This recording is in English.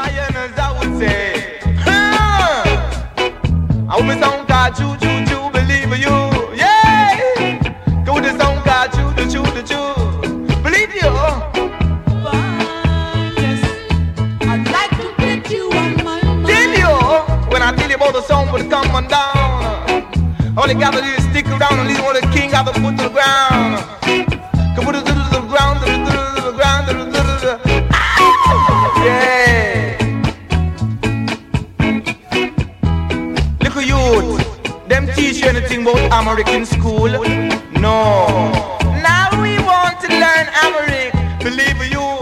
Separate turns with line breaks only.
Zioners, I would say. I would be song called choo choo choo, believe you, yeah. Go with the song called choo choo choo choo, believe you.
Yes, I'd like to get you on my mind.
Tell you, when I tell you about the song would come on down, all you gotta do is stick around and leave what the king got to put to the ground. Come put it to the ground, to the ground, to the yeah. Little youth, them teach you anything about American school? No. Now we want to learn American, believe you.